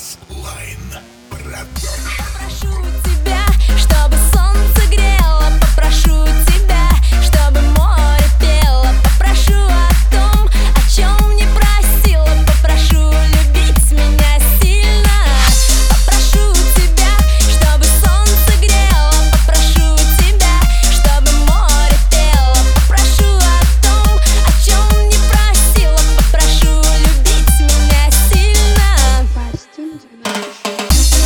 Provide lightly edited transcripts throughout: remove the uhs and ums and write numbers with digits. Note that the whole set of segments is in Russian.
Bassline Production. Попрошу тебя, чтобы солнце грело, попрошу тебя, чтобы море пело, попрошу о том, о чем не просила, попрошу любить меня сильно. Попрошу тебя, чтобы солнце грело, попрошу тебя, чтобы море пело, попрошу о том, о чем не просила, попрошу любить меня сильно. Пастин 96.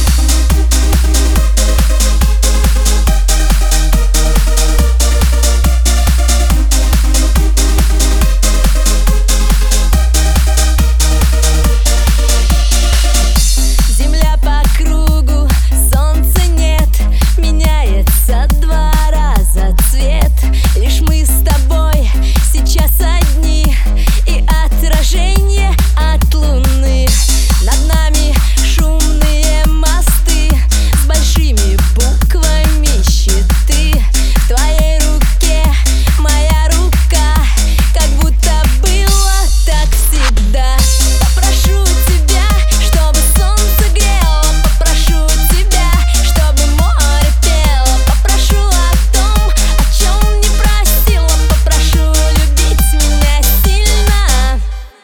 Земля по кругу, солнца нет, меняется 2 раза цвет. Лишь мы с тобой сейчас одни, и отражение от луны. Над нами шумные мосты с большими буквами щиты. В твоей руке моя рука, как будто было так всегда. Попрошу тебя, чтобы солнце грело, попрошу тебя, чтобы море пело, попрошу о том, о чем не просила, попрошу любить меня сильно.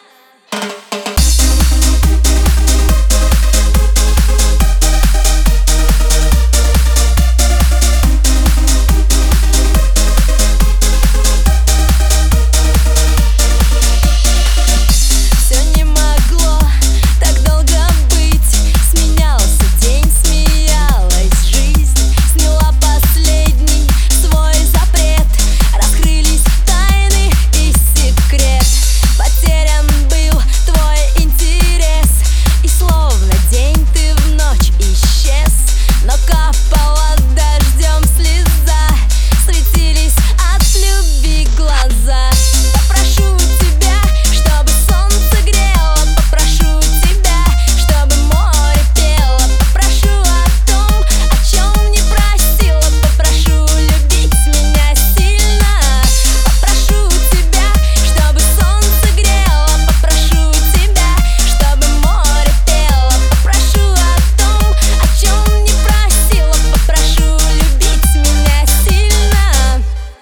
Все не могло так долго быть. Сменялся день, смеялась жизнь, сняла последний свой запрет. Раскрылись тайны и секрет. Потерян был твой интерес, и словно день ты в ночь исчез. Но капала дождем слеза, светились от любви глаза. Попрошу тебя, чтобы солнце грело, попрошу тебя, чтобы море пело, попрошу о том, о чем не просила, попрошу любить меня сильно. Попрошу тебя, чтобы солнце грело, попрошу тебя, чтобы море пело, попрошу о том, о чем не просила, попрошу любить меня сильно.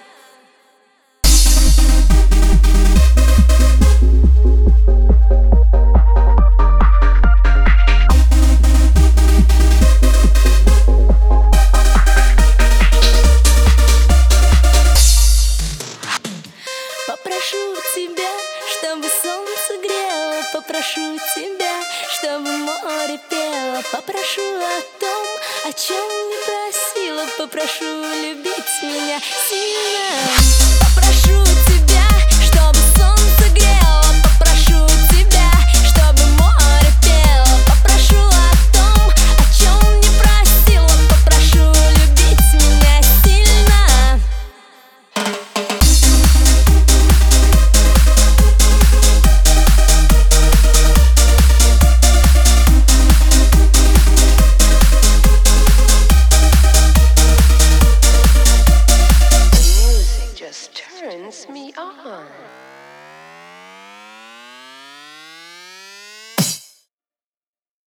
Попрошу тебя, чтобы солнце грело, попрошу тебя, чтобы море пело, попрошу о том, о чем не просила, попрошу любить меня сильно.